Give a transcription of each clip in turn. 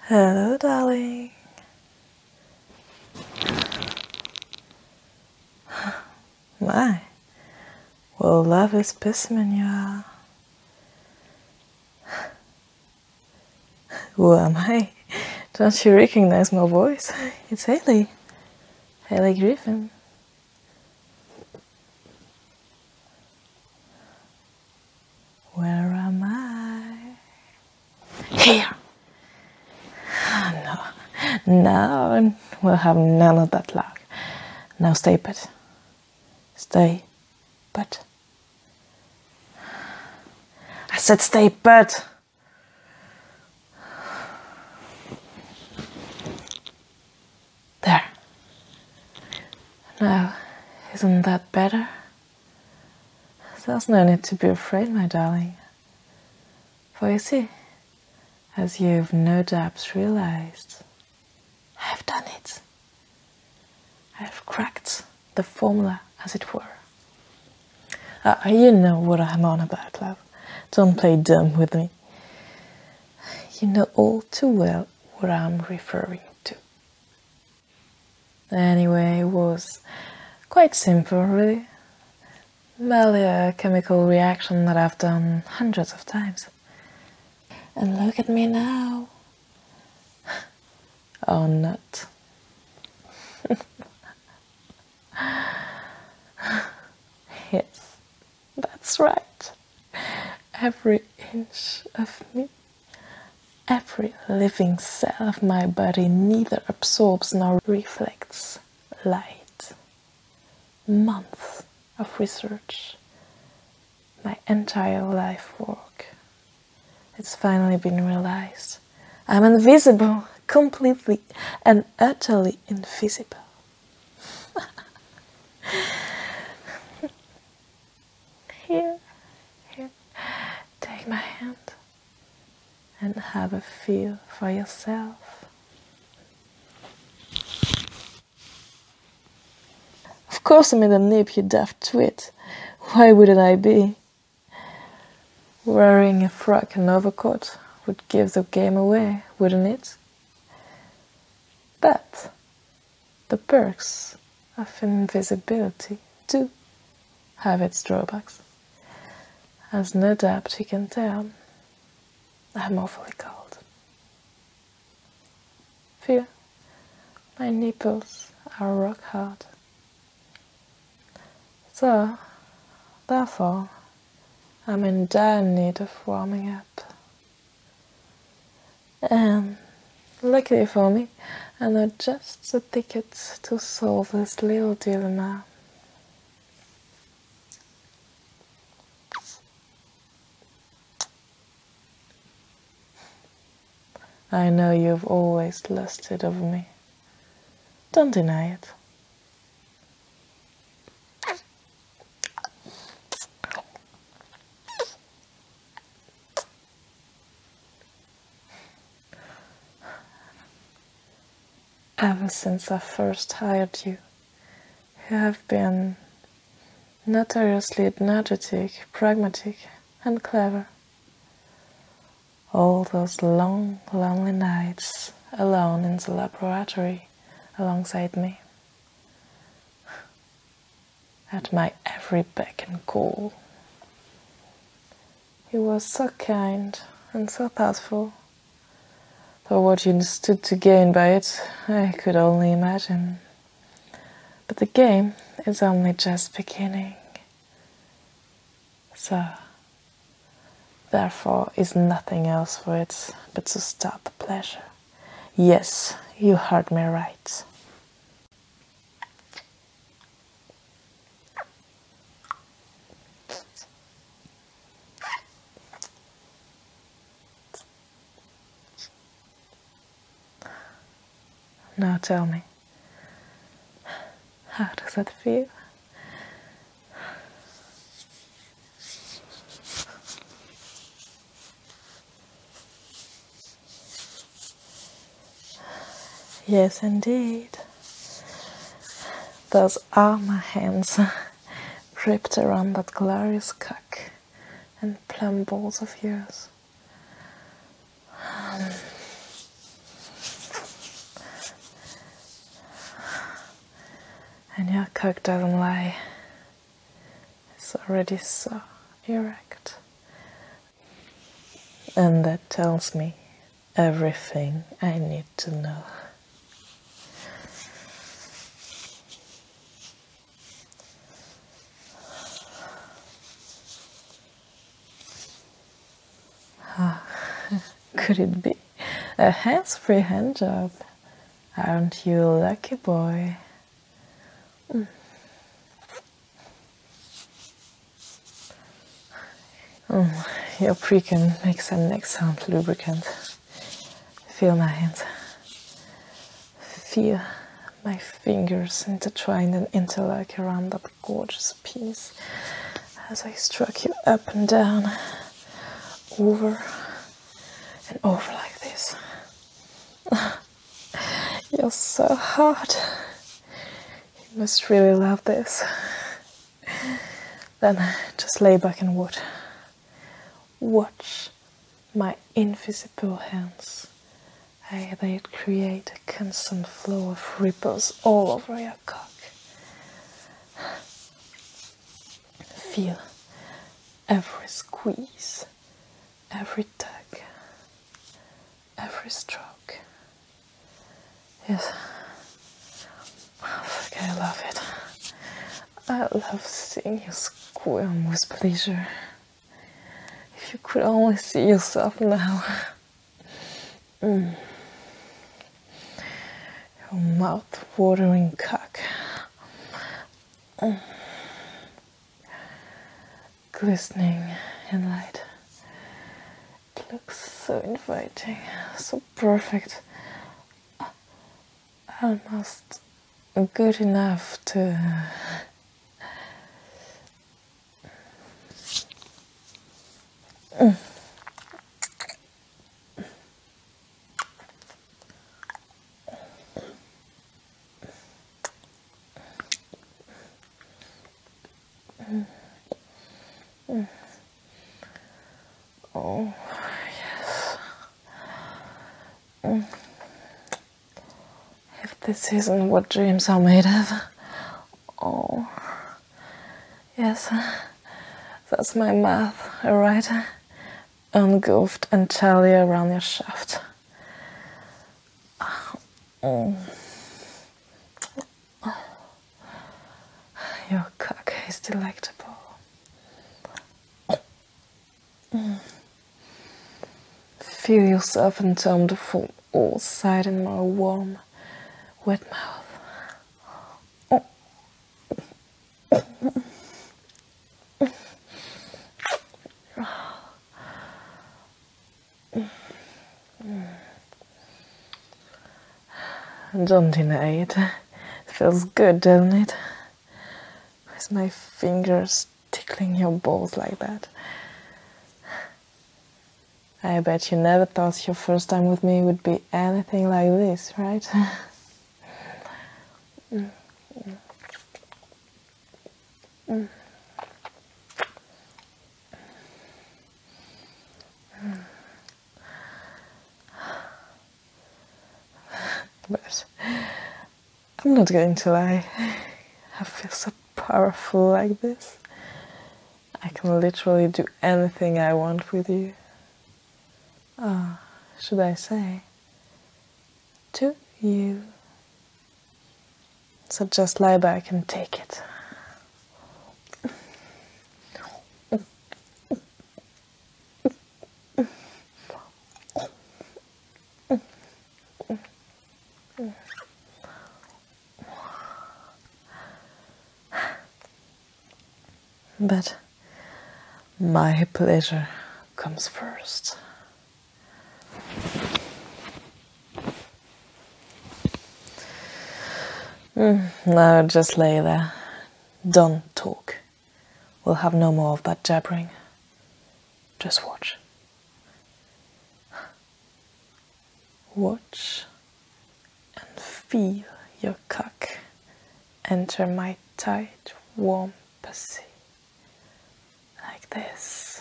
Hello, darling. My, well, love is specimen you are. Who am I? Don't you recognize my voice? It's Haley. Haley Griffin. Where am I? Here. Oh, no. No, we'll have none of that luck. Now stay put. Stay put. I said stay put. There. Now, isn't that better? There's no need to be afraid, my darling. For you see, as you've no doubt realized, I've done it. I've cracked the formula, as it were. You know what I'm on about, love. Don't play dumb with me. You know all too well what I'm referring to. Anyway, it was quite simple, really. Merely a chemical reaction that I've done hundreds of times. And look at me now. Or not. Yes, that's right. Every inch of me, every living cell of my body neither absorbs nor reflects light. Months of research, my entire life work. It's finally been realized. I'm invisible, completely and utterly invisible. Here, take my hand and have a feel for yourself. Of course I'm in the nip, you daft twit. Why wouldn't I be? Wearing a frock and overcoat would give the game away, wouldn't it? But the perks of invisibility do have its drawbacks. As no doubt you can tell, I'm awfully cold. Feel, my nipples are rock hard. So, therefore, I'm in dire need of warming up. And, luckily for me, I know just the ticket to solve this little dilemma. I know you've always lusted over me. Don't deny it. Ever since I first hired you, you have been notoriously energetic, pragmatic, and clever. All those long, lonely nights alone in the laboratory alongside me, at my every beck and call. He was so kind and so thoughtful. Though what you stood to gain by it, I could only imagine. But the game is only just beginning. So, therefore, is nothing else for it but to start the pleasure. Yes, you heard me right. Now tell me, how does that feel? Yes, indeed. Those are my hands, wrapped around that glorious cock and plum balls of yours. And your cock doesn't lie. It's already so erect. And that tells me everything I need to know. Could it be a hands-free hand job? Aren't you a lucky boy? Your precum makes an excellent lubricant. Feel my hands. Feel my fingers intertwined and interlock around that gorgeous piece as I stroke you up and down, over and over like this. You're so hot. You must really love this. Then just lay back and watch. Watch my invisible hands. They create a constant flow of ripples all over your cock. Feel every squeeze, every tug, every stroke. Yes. Okay, I love it. I love seeing you squirm with pleasure. If you could only see yourself now. Your mouth-watering cock. Glistening in light. It looks so inviting, so perfect. Almost good enough to... Oh, yes. If this isn't what dreams are made of. Oh, yes. That's my mouth, alright? Engulfed entirely around your shaft. Oh. Your cock is delectable. Feel yourself entombed from all sides in my warm, wet mouth. Don't deny it. It feels good, doesn't it? With my fingers tickling your balls like that. I bet you never thought your first time with me would be anything like this, right? But I'm not going to lie. I feel so powerful like this. I can literally do anything I want with you. Should I say? To you. So just lie back and take it. But my pleasure comes first. Now just lay there. Don't talk. We'll have no more of that jabbering. Just watch. Watch and feel your cock enter my tight, warm pussy. Like this.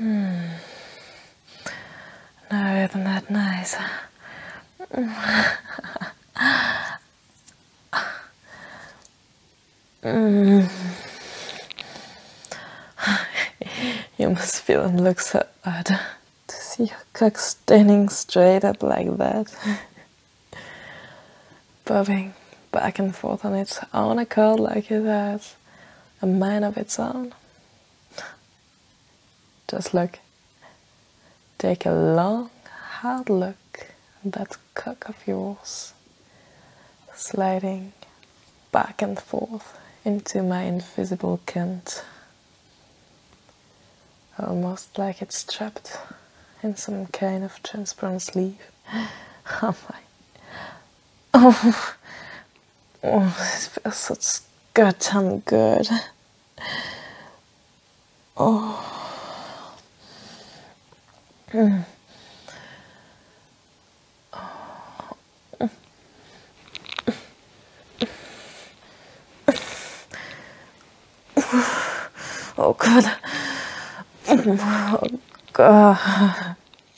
No, isn't that nice? You must feel and look so odd to see your cock standing straight up like that, bobbing back and forth on its own accord like it has a mind of its own. Just look. Take a long, hard look at that cock of yours, sliding back and forth into my invisible cunt. Almost like it's trapped in some kind of transparent sleeve. Oh my. Oh, this feels such goddamn good. Oh. Oh God. Oh God.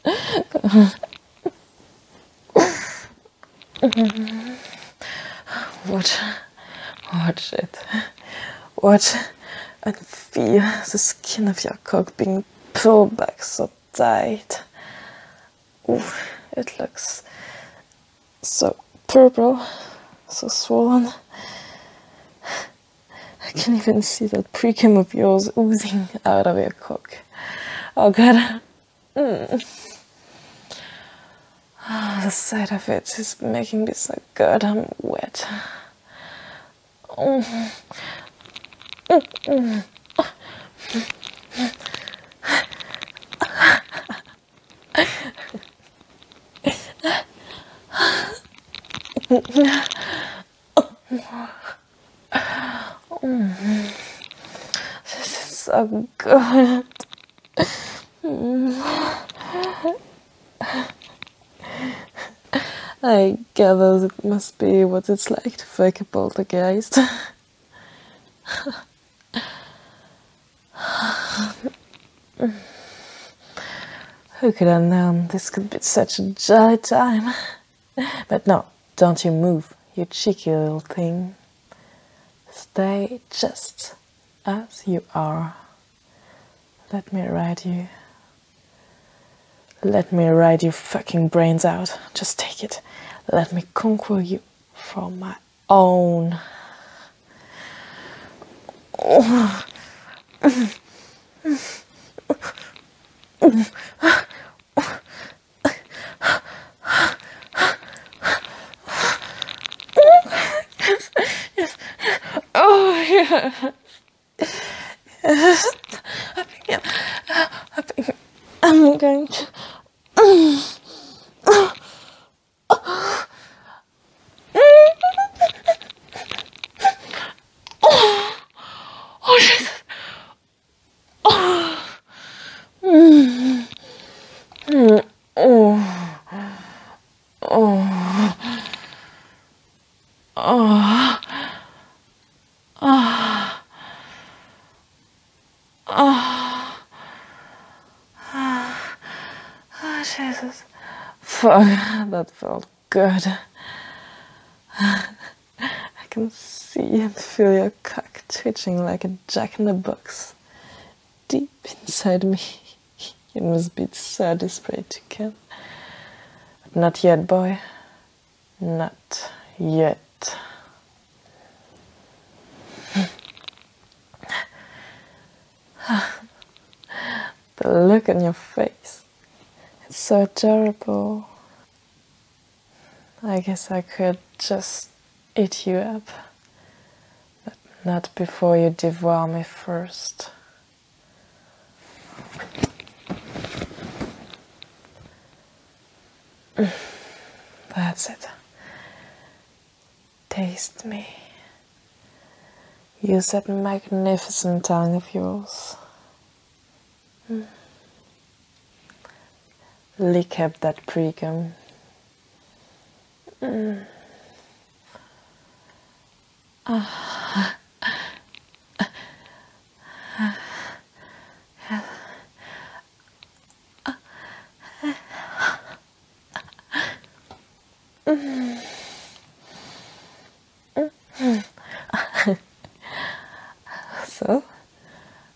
Watch it. Watch and feel the skin of your cock being pulled back so tight. Ooh, it looks so purple, so swollen. I can even see that precum of yours oozing out of your cock. Oh God. Oh, the sight of it is making me so goddamn wet. Oh. This is so good. I gather it must be what it's like to fuck a poltergeist. Who could have known this could be such a jolly time? But no, don't you move, you cheeky little thing. Stay just as you are. Let me ride you. Let me ride your fucking brains out. Just take it. Let me conquer you for my own. Oh. Yes. Oh, yeah. Yes. I'm going to. Oh, Jesus. Oh, Jesus. Fuck, that felt good. I can see and feel your cock twitching like a jack-in-the-box deep inside me. You must be so desperate to come. But not yet, boy. Not yet. The look on your face. It's so adorable. I guess I could just eat you up. But not before you devour me first. That's it. Taste me. Use that magnificent tongue of yours. Lick up that precum.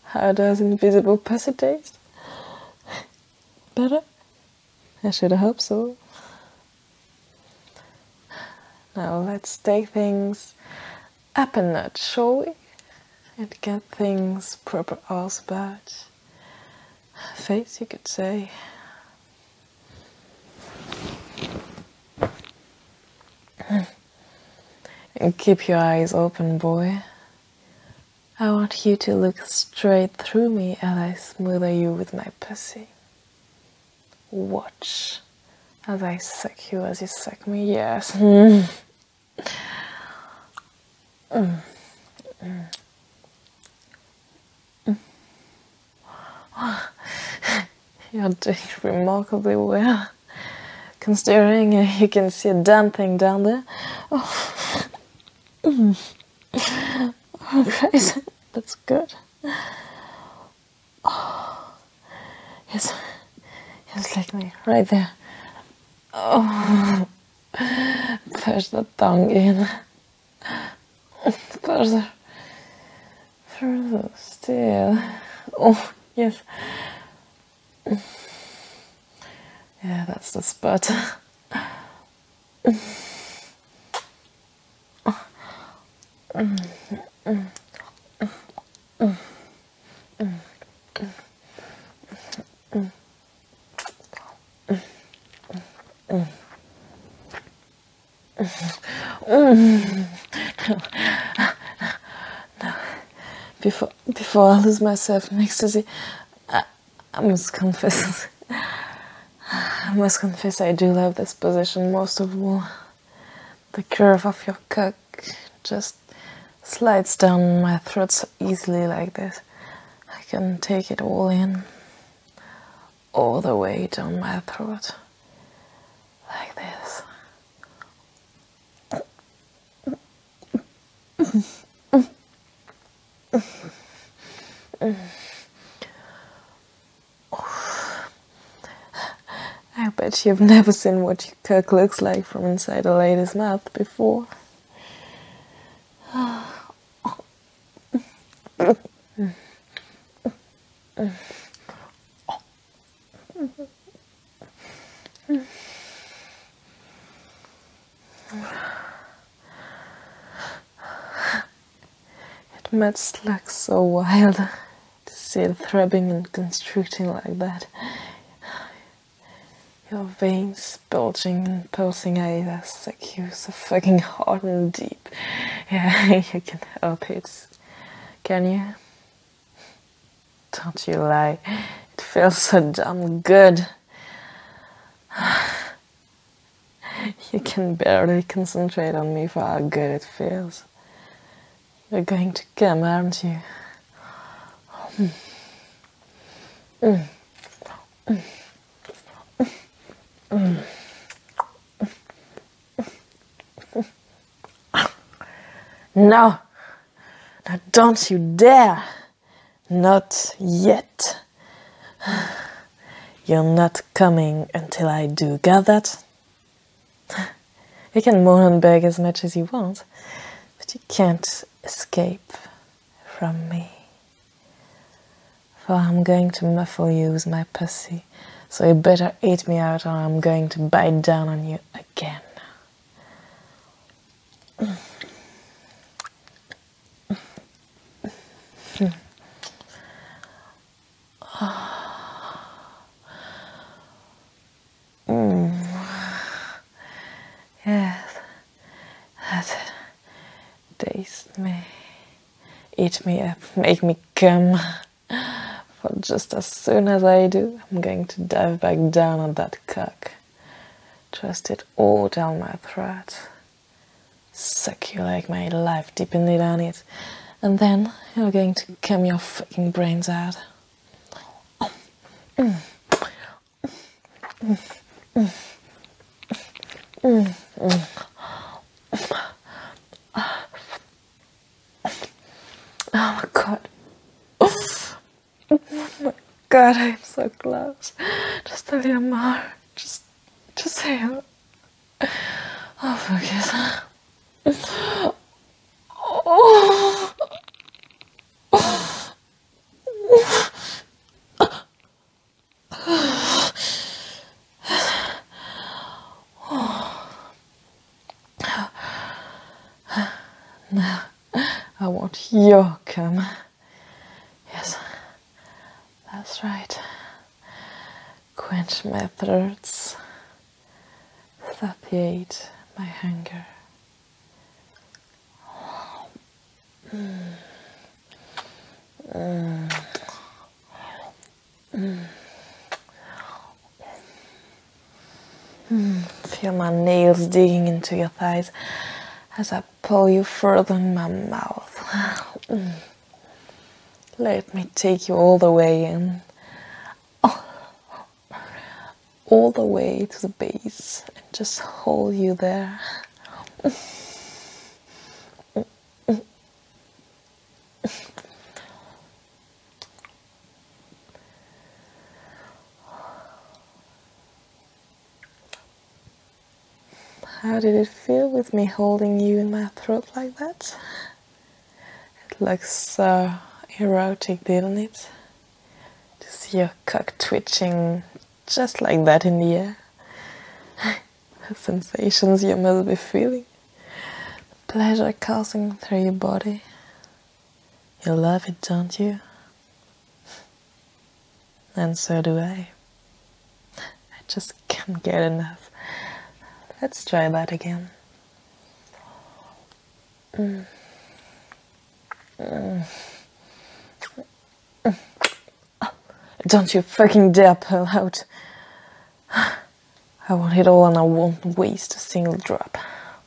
How does invisible pussy taste? Better? I should hope so. Now let's take things up a notch, shall we? And get things proper also about face, you could say. And keep your eyes open, boy. I want you to look straight through me as I smother you with my pussy. Watch as I suck you as you suck me, yes. You're doing remarkably well, considering you can see a damn thing down there. Oh, crazy. That's good. Oh, yes, like me, right there. Oh, push the tongue in. Further still. Oh, yes. Yeah, that's the spot. Before I lose myself in ecstasy, I must confess. I must confess I do love this position most of all. The curve of your cock just slides down my throat so easily like this. I can take it all in, all the way down my throat, like this. I bet you've never seen what your cock looks like from inside a lady's mouth before. It must look so wild to see it throbbing and constricting like that. Your veins bulging and pulsing either suck you so fucking hard and deep. Yeah, you can help it. Can you? Don't you lie. It feels so damn good. You can barely concentrate on me for how good it feels. You're going to come, aren't you? No! Now don't you dare! Not yet. You're not coming until I do, got that? You can moan and beg as much as you want, but you can't escape from me. For I'm going to muffle you with my pussy, so you better eat me out or I'm going to bite down on you again. Yes, that's it. Taste me, eat me up, make me come. For just as soon as I do, I'm going to dive back down on that cock. Trust it all down my throat. Suck you like my life depended on it. And then you're going to come your fucking brains out. Oh my god. Oh my god, I'm so close. Just a little more. Just say hello. Oh, focus. Oh. want your cum. Yes, that's right. Quench my thirsts, satiate my hunger. Feel my nails digging into your thighs as I pull you further in my mouth. Let me take you all the way in. All the way to the base and just hold you there. How did it feel with me holding you in my throat like that? It looks so erotic, didn't it? To see your cock twitching just like that in the air. The sensations you must be feeling. The pleasure coursing through your body. You love it, don't you? And so do I. I just can't get enough. Let's try that again. Don't you fucking dare pull out. I want it all and I won't waste a single drop.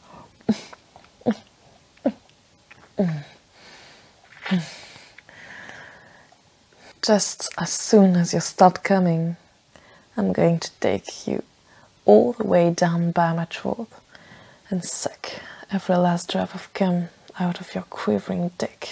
Just as soon as you start coming, I'm going to take you all the way down by my throat and suck every last drop of cum out of your quivering dick.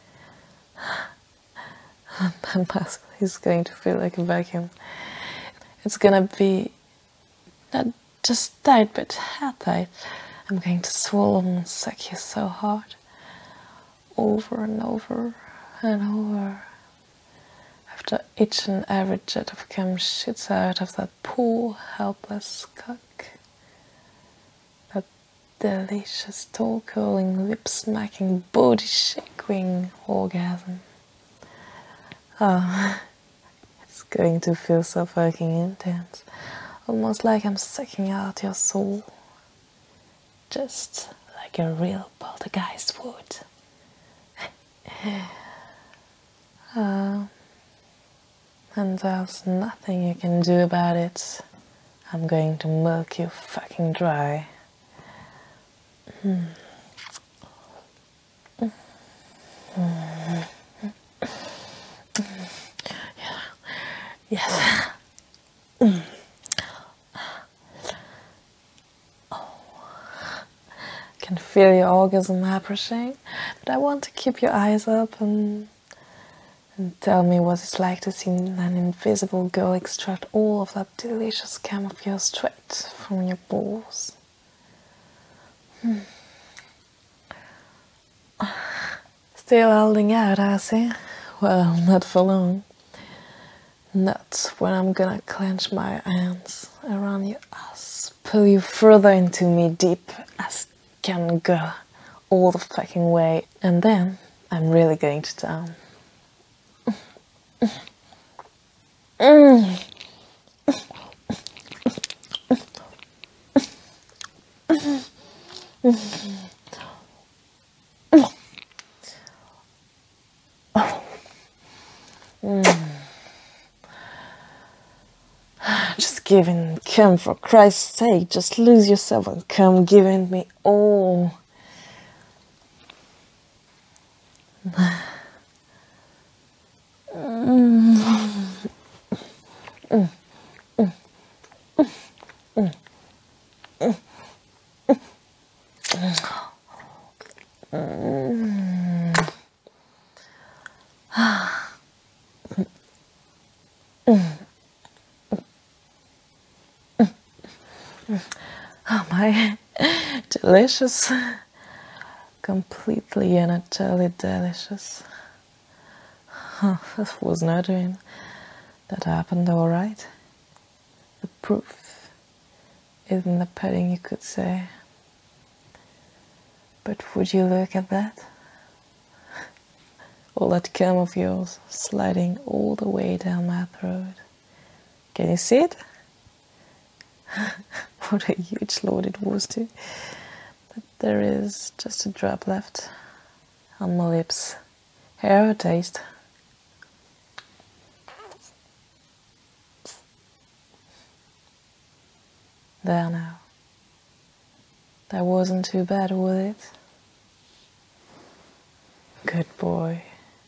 My muscle is going to feel like a vacuum. It's gonna be not just tight, but hair tight. I'm going to swallow and suck you so hard, over and over and over. After each and every jet of cum shoots out of that poor, helpless cock. That delicious, toe-curling, lip-smacking, body-shaking orgasm. Oh, it's going to feel so fucking intense. Almost like I'm sucking out your soul. Just like a real poltergeist would. And there's nothing you can do about it. I'm going to milk you fucking dry. Yes. I can feel your orgasm approaching, but I want to keep your eyes open and tell me what it's like to see an invisible girl extract all of that delicious cum of yours straight from your balls. Still holding out, I see. Well, not for long. Not when I'm gonna clench my hands around your ass, pull you further into me deep as can go, all the fucking way, and then I'm really going to town. Just giving cum, for Christ's sake, just lose yourself and come giving me all. Oh my, delicious. Completely and utterly delicious. That was not a dream. That happened all right. The proof is in the pudding, you could say. But would you look at that? All that cum of yours sliding all the way down my throat. Can you see it? What a huge load it was too. But there is just a drop left on my lips. Here, a taste. There now. That wasn't too bad, was it? Good boy.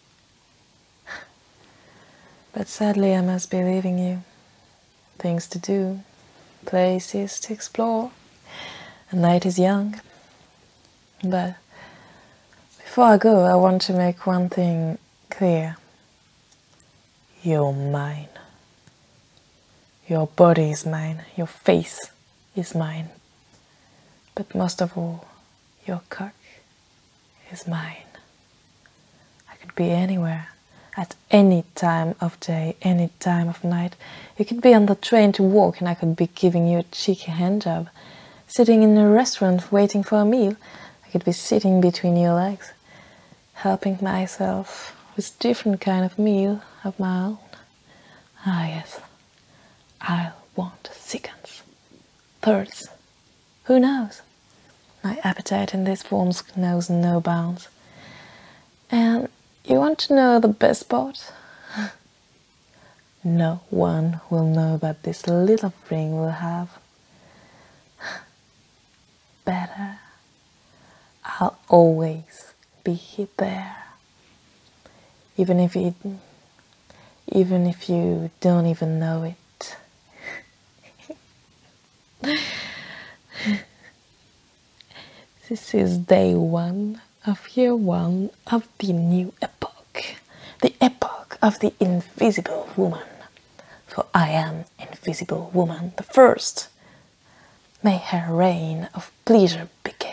But sadly I must be leaving you. Things to do, places to explore. The night is young. But before I go, I want to make one thing clear. You're mine. Your body is mine. Your face is mine. But most of all, your cock is mine. I could be anywhere, at any time of day, any time of night. You could be on the train to walk and I could be giving you a cheeky handjob. Sitting in a restaurant waiting for a meal, I could be sitting between your legs, helping myself with different kind of meal of my own. Ah yes, I'll want seconds, thirds, who knows? My appetite in this form knows no bounds. And you want to know the best part? No one will know about this little ring we'll have. Better, I'll always be there. Even if you don't even know it. This is day one of year one of the new epoch. The epoch of the invisible woman. For I am invisible woman the first. May her reign of pleasure begin.